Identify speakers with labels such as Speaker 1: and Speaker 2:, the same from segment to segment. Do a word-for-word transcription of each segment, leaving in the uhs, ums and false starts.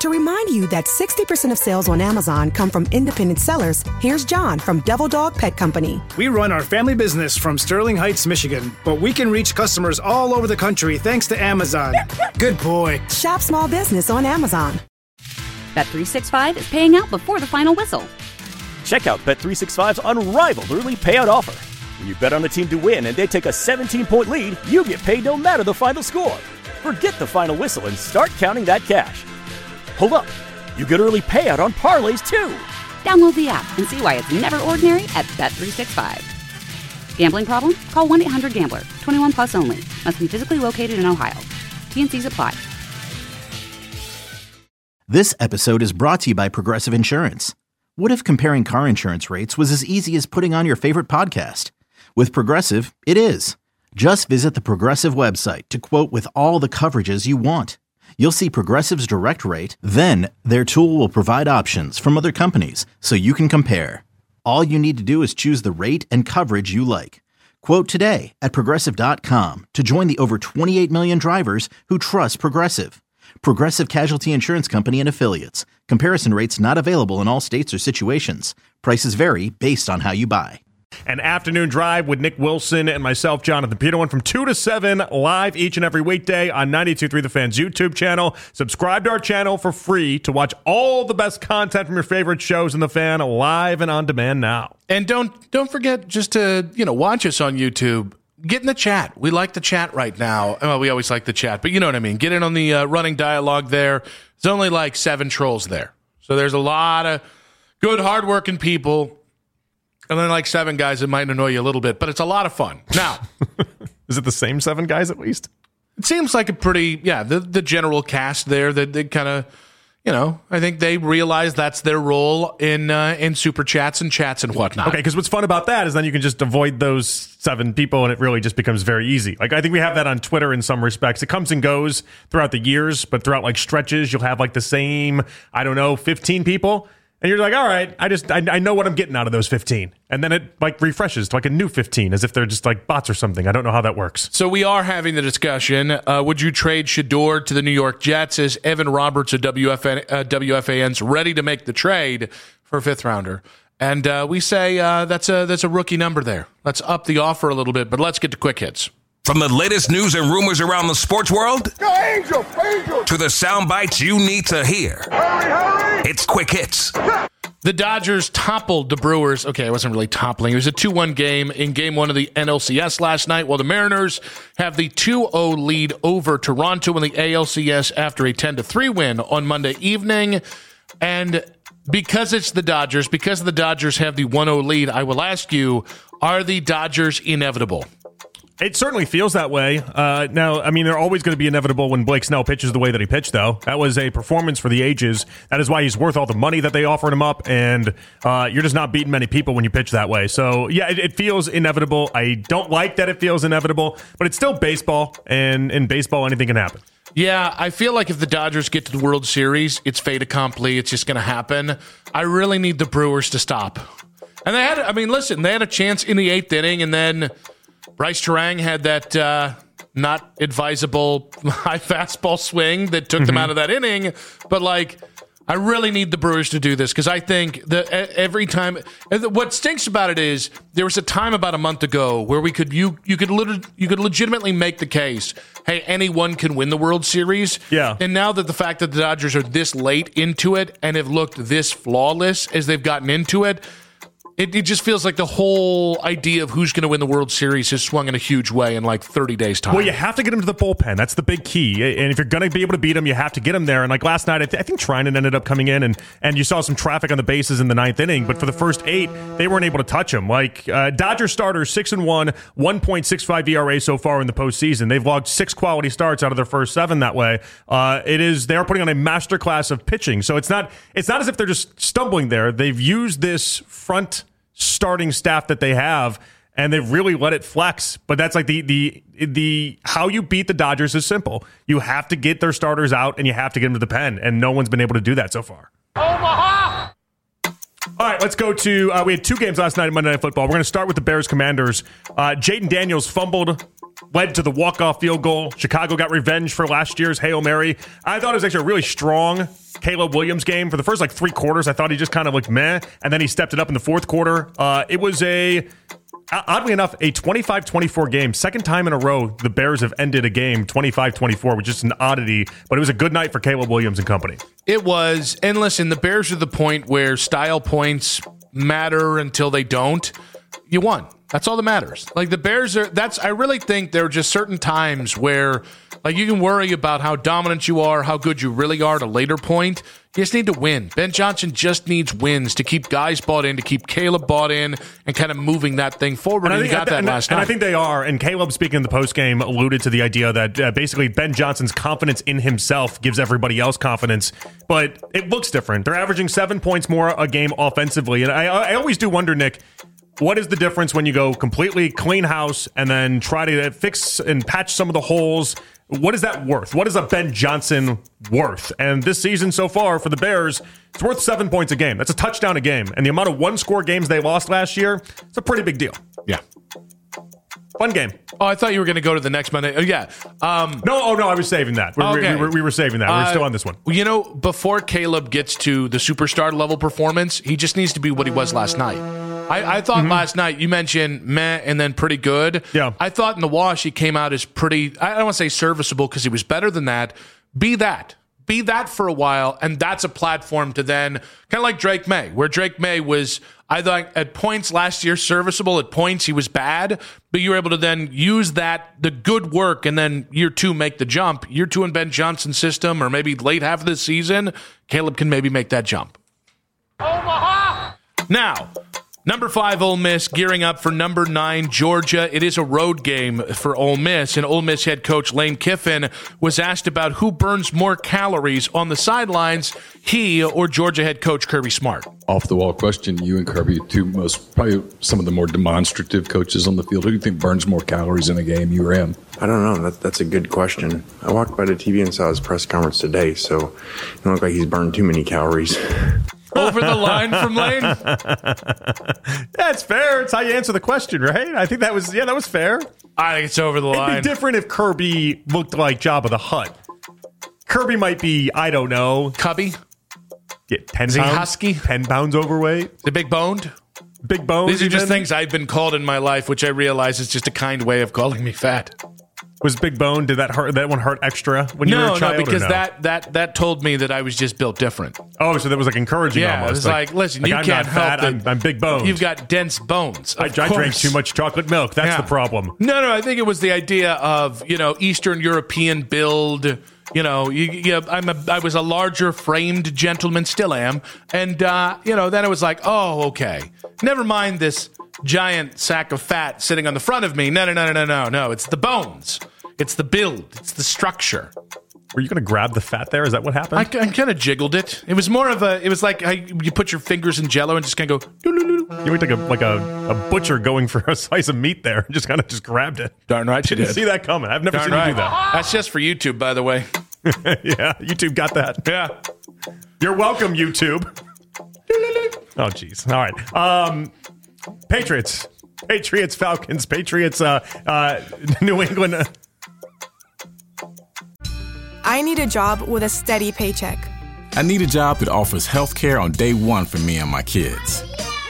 Speaker 1: To remind you that sixty percent of sales on Amazon come from independent sellers, here's John from Devil Dog Pet Company.
Speaker 2: We run our family business from Sterling Heights, Michigan, but we can reach customers all over the country thanks to Amazon. Good boy.
Speaker 1: Shop small business on Amazon.
Speaker 3: Bet three sixty-five is paying out before the final whistle.
Speaker 4: Check out Bet three sixty-five's unrivaled early payout offer. When you bet on a team to win and they take a seventeen-point lead, you get paid no matter the final score. Forget the final whistle and start counting that cash. Hold up. You get early payout on parlays, too.
Speaker 3: Download the app and see why it's never ordinary at Bet three sixty-five. Gambling problem? Call one eight hundred gambler. twenty-one plus only. Must be physically located in Ohio. T and C's apply.
Speaker 5: This episode is brought to you by Progressive Insurance. What if comparing car insurance rates was as easy as putting on your favorite podcast? With Progressive, it is. Just visit the Progressive website to quote with all the coverages you want. You'll see Progressive's direct rate, then their tool will provide options from other companies so you can compare. All you need to do is choose the rate and coverage you like. Quote today at Progressive dot com to join the over twenty-eight million drivers who trust Progressive. Progressive Casualty Insurance Company and Affiliates. Comparison rates not available in all states or situations. Prices vary based on how you buy.
Speaker 6: An afternoon drive with Nick Wilson and myself, Jonathan Peterman, from two to seven, live each and every weekday on ninety-two point three The Fan's YouTube channel. Subscribe to our channel for free to watch all the best content from your favorite shows in The Fan live and on demand now.
Speaker 7: And don't don't forget just to, you know, watch us on YouTube. Get in the chat. We like the chat right now. Well, we always like the chat, but you know what I mean. Get in on the uh, running dialogue there. There's only like seven trolls there. So there's a lot of good, hardworking people. And then like seven guys that might annoy you a little bit, but it's a lot of fun. Now,
Speaker 6: is it the same seven guys at least?
Speaker 7: It seems like a pretty, yeah, the, the general cast there that they kind of, you know, I think they realize that's their role in uh, in super chats and chats and whatnot.
Speaker 6: Okay, because what's fun about that is then you can just avoid those seven people and it really just becomes very easy. Like, I think we have that on Twitter in some respects. It comes and goes throughout the years, but throughout like stretches, you'll have like the same, I don't know, fifteen people. And you're like, all right, I just, I, I know what I'm getting out of those fifteen. And then it like refreshes to like a new fifteen as if they're just like bots or something. I don't know how that works.
Speaker 7: So we are having the discussion. Uh, would you trade Shedeur to the New York Jets? Is Evan Roberts of W F N, uh, W F A N's ready to make the trade for a fifth rounder? And uh, we say uh, that's a that's a rookie number there. Let's up the offer a little bit, but let's get to quick hits.
Speaker 8: From the latest news and rumors around the sports world
Speaker 9: Go Angel, Angel.
Speaker 8: to the sound bites you need to hear.
Speaker 9: Hurry, hurry.
Speaker 8: It's Quick Hits.
Speaker 7: The Dodgers toppled the Brewers. Okay, it wasn't really toppling. It was a two one game in game one of the N L C S last night, while the Mariners have the two oh lead over Toronto in the A L C S after a ten to three win on Monday evening. And because it's the Dodgers, because the Dodgers have the one oh lead, I will ask you, are the Dodgers inevitable?
Speaker 6: It certainly feels that way. Uh, now, I mean, they're always going to be inevitable when Blake Snell pitches the way that he pitched, though. That was a performance for the ages. That is why he's worth all the money that they offered him up, and uh, you're just not beating many people when you pitch that way. So, yeah, it, it feels inevitable. I don't like that it feels inevitable, but it's still baseball, and in baseball, anything can happen.
Speaker 7: Yeah, I feel like if the Dodgers get to the World Series, it's fait accompli. It's just going to happen. I really need the Brewers to stop. And they had, I mean, listen, they had a chance in the eighth inning, and then Bryce Terang had that uh, not advisable high fastball swing that took mm-hmm. them out of that inning. But, like, I really need the Brewers to do this because I think that every time – what stinks about it is there was a time about a month ago where we could you you could lit- you could legitimately make the case, hey, anyone can win the World Series.
Speaker 6: Yeah.
Speaker 7: And now that the fact that the Dodgers are this late into it and have looked this flawless as they've gotten into it, It, it just feels like the whole idea of who's going to win the World Series has swung in a huge way in like thirty days' time.
Speaker 6: Well, you have to get him to the bullpen. That's the big key. And if you're going to be able to beat him, you have to get him there. And like last night, I, th- I think Trinan ended up coming in, and, and you saw some traffic on the bases in the ninth inning. But for the first eight, they weren't able to touch him. Like uh, Dodger starters, six and one, one point six five E R A so far in the postseason. They've logged six quality starts out of their first seven that way. Uh, it is they are putting on a masterclass of pitching. So it's not it's not as if they're just stumbling there. They've used this front starting staff that they have, and they've really let it flex. But that's like the the the how you beat the Dodgers is simple. You have to get their starters out, and you have to get them to the pen, and no one's been able to do that so far.
Speaker 9: Omaha!
Speaker 6: All right, let's go to, uh, we had two games last night in Monday Night Football. We're going to start with the Bears-Commanders. Uh, Jaden Daniels fumbled led to the walk-off field goal. Chicago got revenge for last year's Hail Mary. I thought it was actually a really strong Caleb Williams game. For the first, like, three quarters, I thought he just kind of looked meh, and then he stepped it up in the fourth quarter. Uh, it was a, oddly enough, a twenty-five twenty-four game. Second time in a row the Bears have ended a game twenty-five twenty-four, which is an oddity, but it was a good night for Caleb Williams and company.
Speaker 7: It was, and listen, the Bears are the point where style points matter until they don't. You won. That's all that matters. Like, the Bears are, that's, I really think there are just certain times where, like, you can worry about how dominant you are, how good you really are at a later point. You just need to win. Ben Johnson just needs wins to keep guys bought in, to keep Caleb bought in, and kind of moving that thing forward. And, and I think, you got that
Speaker 6: and,
Speaker 7: last
Speaker 6: and
Speaker 7: night.
Speaker 6: I think they are. And Caleb, speaking in the postgame, alluded to the idea that uh, basically Ben Johnson's confidence in himself gives everybody else confidence. But it looks different. They're averaging seven points more a game offensively. And I, I always do wonder, Nick, what is the difference when you go completely clean house and then try to fix and patch some of the holes? What is that worth? What is a Ben Johnson worth? And this season so far for the Bears, it's worth seven points a game. That's a touchdown a game. And the amount of one-score games they lost last year, it's a pretty big deal.
Speaker 7: Yeah.
Speaker 6: Fun game.
Speaker 7: Oh, I thought you were going to go to the next Monday. Oh, yeah. Um,
Speaker 6: no, oh, no, I was saving that. We,
Speaker 7: okay.
Speaker 6: we, we, were, we were saving that. We we're uh, still on this one.
Speaker 7: You know, before Caleb gets to the superstar level performance, he just needs to be what he was last night. I, I thought mm-hmm. last night, you mentioned meh and then pretty good.
Speaker 6: Yeah.
Speaker 7: I thought in the wash he came out as pretty, I don't want to say serviceable because he was better than that. Be that. Be that for a while, and that's a platform to then, kind of like Drake May, where Drake May was, I thought, at points last year serviceable, at points he was bad, but you were able to then use that, the good work, and then year two make the jump. Year two in Ben Johnson's system, or maybe late half of the season, Caleb can maybe make that jump. Omaha! Now, number five, Ole Miss, gearing up for number nine, Georgia. It is a road game for Ole Miss, and Ole Miss head coach Lane Kiffin was asked about who burns more calories on the sidelines, he or Georgia head coach Kirby Smart.
Speaker 10: Off the wall question, you and Kirby, two most, probably some of the more demonstrative coaches on the field. Who do you think burns more calories in a game, you or him?
Speaker 11: I don't know. That, that's a good question. I walked by the T V and saw his press conference today, so it don't look like he's burned too many calories.
Speaker 7: Over the line from Lane?
Speaker 6: That's fair. It's how you answer the question, right? I think that was, yeah, that was fair.
Speaker 7: I think it's over the line.
Speaker 6: It'd be different if Kirby looked like Jabba the Hutt. Kirby might be, I don't know.
Speaker 7: Cubby?
Speaker 6: Get ten
Speaker 7: Is
Speaker 6: pounds,
Speaker 7: he husky?
Speaker 6: ten pounds overweight.
Speaker 7: The big boned?
Speaker 6: Big boned.
Speaker 7: These are just
Speaker 6: even?
Speaker 7: things I've been called in my life, which I realize is just a kind way of calling me fat.
Speaker 6: Was big bone? Did that hurt? That one hurt extra when you
Speaker 7: no,
Speaker 6: were a child?
Speaker 7: No, because
Speaker 6: no?
Speaker 7: that that that told me that I was just built different.
Speaker 6: Oh, so that was like encouraging.
Speaker 7: Yeah,
Speaker 6: almost.
Speaker 7: it was like, like listen, like you
Speaker 6: I'm
Speaker 7: can't
Speaker 6: not
Speaker 7: help
Speaker 6: fat,
Speaker 7: that.
Speaker 6: I'm, I'm big boned.
Speaker 7: You've got dense bones.
Speaker 6: I, I drank too much chocolate milk. That's
Speaker 7: yeah.
Speaker 6: the problem.
Speaker 7: No, no, I think it was the idea of you know Eastern European build. You know, you, you, I'm a, I was a larger framed gentleman, still am, and uh, you know, then it was like, oh, okay, never mind this giant sack of fat sitting on the front of me. No, no, no, no, no, no, no. It's the bones. It's the build. It's the structure.
Speaker 6: Were you going to grab the fat there? Is that what happened?
Speaker 7: I, I kind of jiggled it. It was more of a. It was like how you put your fingers in Jello and just kind of go. Doo-doo-doo.
Speaker 6: You looked like a like a, a butcher going for a slice of meat there. Just kind of just grabbed it.
Speaker 7: Darn right, you
Speaker 6: didn't
Speaker 7: did.
Speaker 6: see that coming. I've never
Speaker 7: Darn
Speaker 6: seen
Speaker 7: right.
Speaker 6: you do that.
Speaker 7: That's just for YouTube, by the way.
Speaker 6: Yeah, YouTube got that.
Speaker 7: Yeah,
Speaker 6: you're welcome, YouTube. Oh, jeez. All right. Um, Patriots, Patriots, Falcons, Patriots, uh, uh, New England. Uh,
Speaker 12: I need a job with a steady paycheck.
Speaker 13: I need a job that offers health care on day one for me and my kids.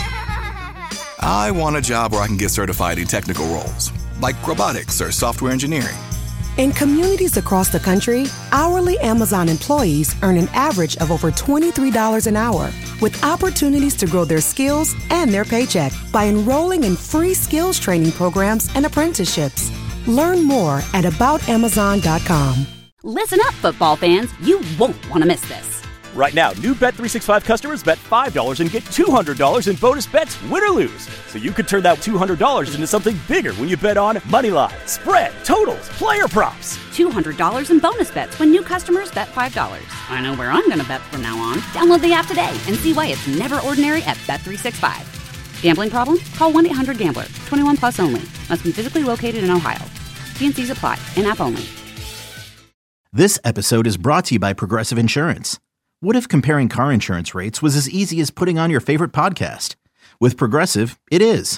Speaker 14: I want a job where I can get certified in technical roles, like robotics or software engineering.
Speaker 1: In communities across the country, hourly Amazon employees earn an average of over twenty-three dollars an hour, with opportunities to grow their skills and their paycheck by enrolling in free skills training programs and apprenticeships. Learn more at about amazon dot com.
Speaker 3: Listen up, football fans. You won't want to miss this.
Speaker 4: Right now, new Bet three sixty-five customers bet five dollars and get two hundred dollars in bonus bets, win or lose. So you could turn that two hundred dollars into something bigger when you bet on moneyline, spread, totals, player props.
Speaker 3: two hundred dollars in bonus bets when new customers bet five dollars. I know where I'm going to bet from now on. Download the app today and see why it's never ordinary at Bet three sixty-five. Gambling problem? Call one eight hundred gambler. twenty-one plus only. Must be physically located in Ohio. T and C's apply. In-app only.
Speaker 5: This episode is brought to you by Progressive Insurance. What if comparing car insurance rates was as easy as putting on your favorite podcast? With Progressive, it is.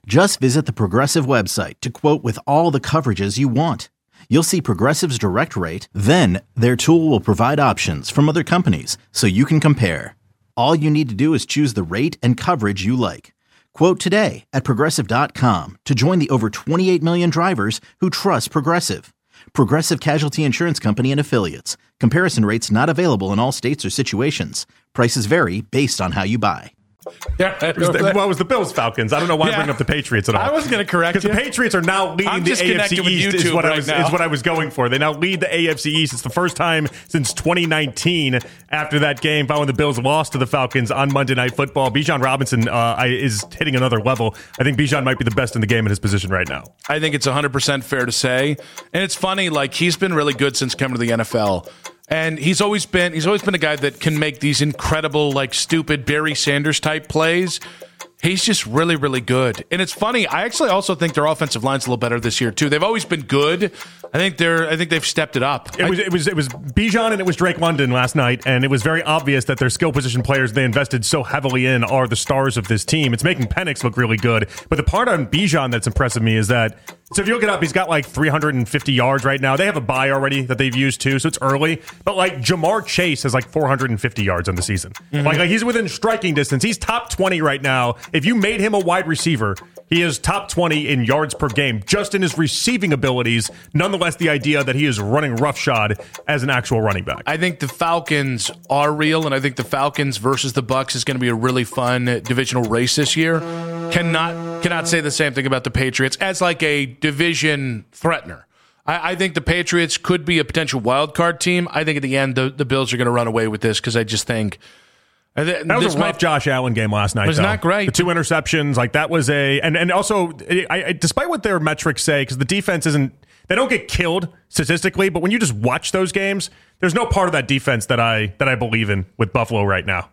Speaker 5: Just visit the Progressive website to quote with all the coverages you want. You'll see Progressive's direct rate, then their tool will provide options from other companies so you can compare. All you need to do is choose the rate and coverage you like. Quote today at Progressive dot com to join the over twenty-eight million drivers who trust Progressive. Progressive Casualty Insurance Company and Affiliates. Comparison rates not available in all states or situations. Prices vary based on how you buy.
Speaker 7: Yeah,
Speaker 6: it was the, well, it was the Bills Falcons. I don't know why yeah. I bring up the Patriots at all.
Speaker 7: I was going to correct you
Speaker 6: because the Patriots are now leading
Speaker 7: I'm
Speaker 6: the
Speaker 7: just
Speaker 6: A F C East. Is what
Speaker 7: right
Speaker 6: I was
Speaker 7: now.
Speaker 6: is what I was going for. They now lead the A F C East. It's the first time since twenty nineteen after that game following the Bills lost to the Falcons on Monday Night Football. Bijan Robinson uh, is hitting another level. I think Bijan might be the best in the game in his position right now.
Speaker 7: I think it's one hundred percent fair to say, and it's funny. Like he's been really good since coming to the N F L. And he's always been he's always been a guy that can make these incredible, like, stupid Barry Sanders type plays. He's just really, really good. And it's funny, I actually also think their offensive line's a little better this year too. They've always been good. I think they're I think they've stepped it up.
Speaker 6: It was it was it was Bijan and it was Drake London last night, and it was very obvious that their skill position players they invested so heavily in are the stars of this team. It's making Penix look really good. But the part on Bijan that's impressive me is that so if you look it up, he's got like three hundred fifty yards right now. They have a bye already that they've used too, so it's early. But like Jamar Chase has like four hundred fifty yards on the season. Mm-hmm. Like, like he's within striking distance. He's top twenty right now. If you made him a wide receiver, he is top twenty in yards per game, just in his receiving abilities. Nonetheless, the idea that he is running roughshod as an actual running back.
Speaker 7: I think the Falcons are real, and I think the Falcons versus the Bucs is going to be a really fun divisional race this year. Cannot cannot say the same thing about the Patriots as like a division threatener. I, I think the Patriots could be a potential wild card team. I think at the end the, the Bills are going to run away with this because I just think.
Speaker 6: That was this a rough might, Josh Allen game last night.
Speaker 7: It was
Speaker 6: though.
Speaker 7: not great.
Speaker 6: The two interceptions, like that was a, and and also, I, I, despite what their metrics say, because the defense isn't, they don't get killed statistically, but when you just watch those games, there's no part of that defense that I that I believe in with Buffalo right now.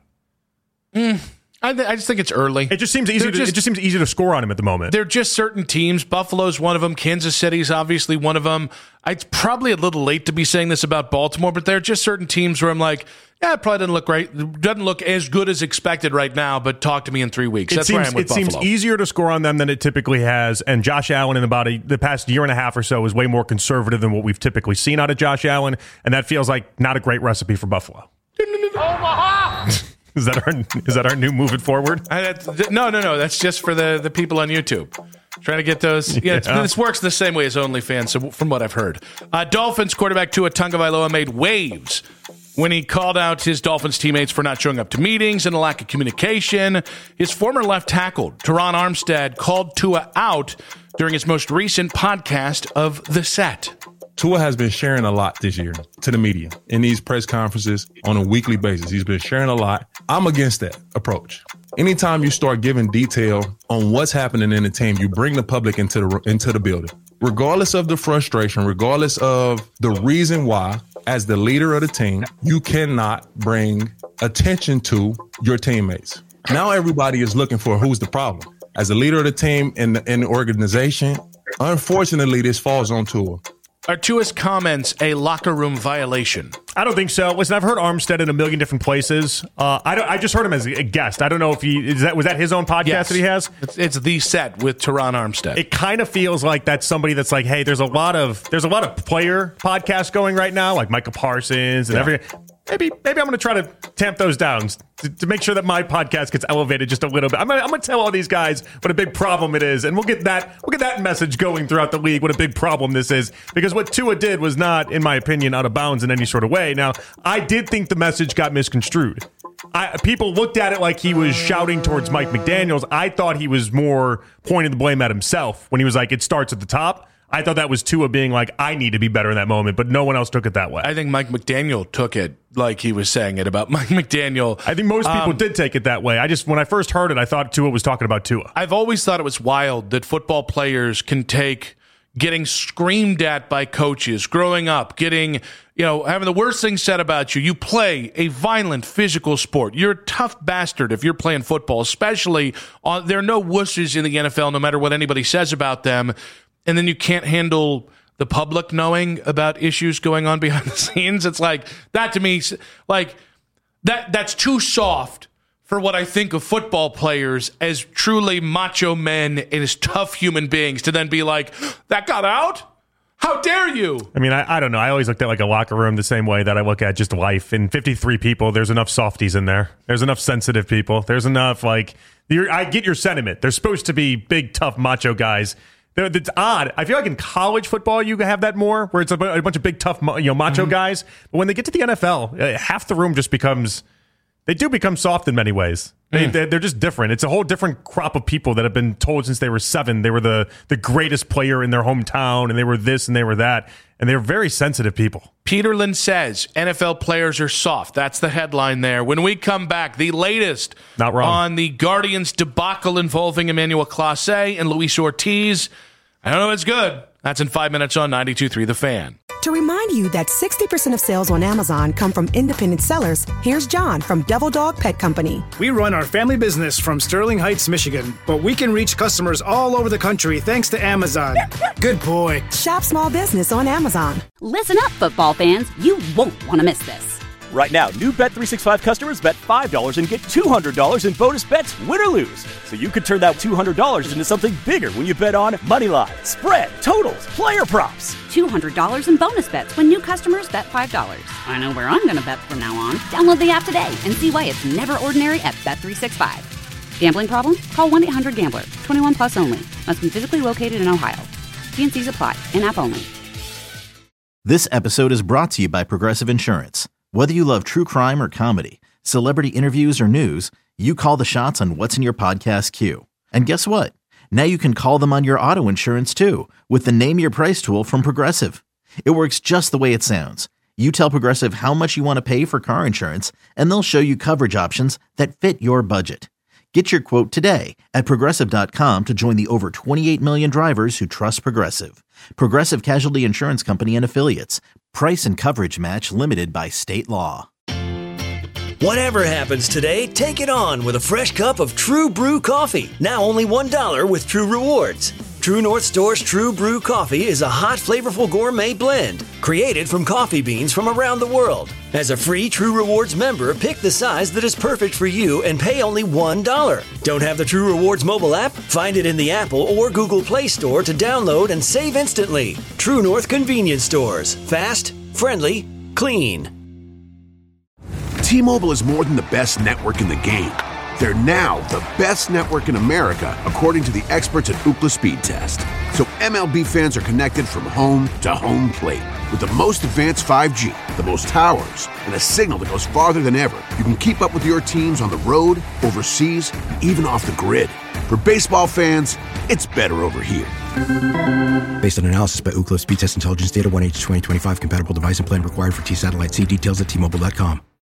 Speaker 7: Mm, I, th- I just think it's early.
Speaker 6: It just seems easy. To, just, it just seems easy to score on him at the moment.
Speaker 7: They're just certain teams. Buffalo's one of them. Kansas City's obviously one of them. It's probably a little late to be saying this about Baltimore, but there are just certain teams where I'm like, yeah, it probably doesn't look right. Doesn't look as good as expected right now, but talk to me in three weeks.
Speaker 6: It
Speaker 7: That's
Speaker 6: seems,
Speaker 7: where I am with
Speaker 6: it
Speaker 7: Buffalo.
Speaker 6: seems easier to score on them than it typically has, and Josh Allen in about a, the past year and a half or so is way more conservative than what we've typically seen out of Josh Allen, and that feels like not a great recipe for Buffalo.
Speaker 9: Omaha!
Speaker 6: Is that our is that our new move it forward?
Speaker 7: I, that's, no, no, no. That's just for the, the people on YouTube. Trying to get those. Yeah,
Speaker 6: Yeah.
Speaker 7: this works the same way as OnlyFans, so from what I've heard. Uh, Dolphins quarterback Tua Tagovailoa made waves when he called out his Dolphins teammates for not showing up to meetings and a lack of communication. His former left tackle, Teron Armstead, called Tua out during his most recent podcast of The Set.
Speaker 15: Tua has been sharing a lot this year to the media in these press conferences on a weekly basis. He's been sharing a lot. I'm against that approach. Anytime you start giving detail on what's happening in the team, you bring the public into the into the building. Regardless of the frustration, regardless of the reason why, as the leader of the team, you cannot bring attention to your teammates. Now everybody is looking for who's the problem. As the leader of the team and the, in the organization, unfortunately, this falls on Tua.
Speaker 7: Are Tua's comments a locker room violation?
Speaker 6: I don't think so. Listen, I've heard Armstead in a million different places. Uh, I don't, I just heard him as a guest. I don't know if he is that was that his own podcast
Speaker 7: Yes.
Speaker 6: that he has.
Speaker 7: It's, it's The Set with Teron Armstead.
Speaker 6: It kind of feels like that's somebody that's like, hey, there's a lot of there's a lot of player podcasts going right now, like Micah Parsons and
Speaker 7: Yeah.
Speaker 6: everything. Maybe maybe I'm going to try to tamp those down to, to make sure that my podcast gets elevated just a little bit. I'm going I'm to tell all these guys what a big problem it is, and we'll get that we'll get that message going throughout the league. What a big problem this is, because what Tua did was not, in my opinion, out of bounds in any sort of way. Now, I did think the message got misconstrued. I, people looked at it like he was shouting towards Mike McDaniels. I thought he was more pointing the blame at himself when he was like, "It starts at the top." I thought that was Tua being like, I need to be better in that moment, but no one else took it that way.
Speaker 7: I think Mike McDaniel took it like he was saying it about Mike McDaniel.
Speaker 6: I think most people
Speaker 7: Um,
Speaker 6: did take it that way. I just, when I first heard it, I thought Tua was talking about Tua.
Speaker 7: I've always thought it was wild that football players can take getting screamed at by coaches, growing up, getting, you know, having the worst thing said about you. You play a violent physical sport. You're a tough bastard if you're playing football, especially on, there are no wusses in the N F L, no matter what anybody says about them. And then you can't handle the public knowing about issues going on behind the scenes. It's like, that to me, like, that that's too soft for what I think of football players as truly macho men and as tough human beings to then be like, that got out? How dare you?
Speaker 6: I mean, I, I don't know. I always looked at like a locker room the same way that I look at just life. In fifty-three people, there's enough softies in there. There's enough sensitive people. There's enough, like, you're, I get your sentiment. There's supposed to be big, tough, macho guys. They're, it's odd. I feel like in college football, you have that more, where it's a, a bunch of big, tough, you know, macho mm-hmm. guys. But when they get to the N F L, uh, half the room just becomes... They do become soft in many ways. They, mm. They're just different. It's a whole different crop of people that have been told since they were seven they were the, the greatest player in their hometown, and they were this and they were that, and they're very sensitive people.
Speaker 7: Peterlin says N F L players are soft. That's the headline there. When we come back, the latest
Speaker 6: Not wrong.
Speaker 7: on the Guardians debacle involving Emmanuel Clase and Luis Ortiz. I don't know if it's good. That's in five minutes on ninety-two point three The Fan.
Speaker 1: To remind you that sixty percent of sales on Amazon come from independent sellers, here's John from Devil Dog Pet Company.
Speaker 2: We run our family business from Sterling Heights, Michigan, but we can reach customers all over the country thanks to Amazon. Good boy.
Speaker 1: Shop small business on Amazon.
Speaker 3: Listen up, football fans. You won't want to miss this.
Speaker 4: Right now, new Bet three sixty-five customers bet five dollars and get two hundred dollars in bonus bets, win or lose. So you could turn that two hundred dollars into something bigger when you bet on money line, spread, totals, player props.
Speaker 3: two hundred dollars in bonus bets when new customers bet five dollars. I know where I'm going to bet from now on. Download the app today and see why it's never ordinary at Bet three sixty-five. Gambling problem? Call one eight hundred gambler. twenty-one plus only. Must be physically located in Ohio. T and C's apply. In-app only.
Speaker 5: This episode is brought to you by Progressive Insurance. Whether you love true crime or comedy, celebrity interviews or news, you call the shots on what's in your podcast queue. And guess what? Now you can call them on your auto insurance too with the Name Your Price tool from Progressive. It works just the way it sounds. You tell Progressive how much you want to pay for car insurance, and they'll show you coverage options that fit your budget. Get your quote today at Progressive dot com to join the over twenty-eight million drivers who trust Progressive. Progressive Casualty Insurance Company and Affiliates. Price and coverage match limited by state law.
Speaker 16: Whatever happens today, take it on with a fresh cup of True Brew coffee. Now only one dollar with True Rewards. True North Store's True Brew coffee is a hot, flavorful gourmet blend created from coffee beans from around the world. As a free True Rewards member, pick the size that is perfect for you and pay only one dollar. Don't have the True Rewards mobile app? Find it in the Apple or Google Play Store to download and save instantly. True North Convenience Stores. Fast, friendly, clean.
Speaker 17: T-Mobile is more than the best network in the game. They're now the best network in America, according to the experts at Ookla Speed Test. So M L B fans are connected from home to home plate. With the most advanced five G, the most towers, and a signal that goes farther than ever, you can keep up with your teams on the road, overseas, and even off the grid. For baseball fans, it's better over here.
Speaker 18: Based on analysis by Ookla Speed Test Intelligence Data, one H twenty twenty-five compatible device and plan required for T-Satellite. See details at T Mobile dot com.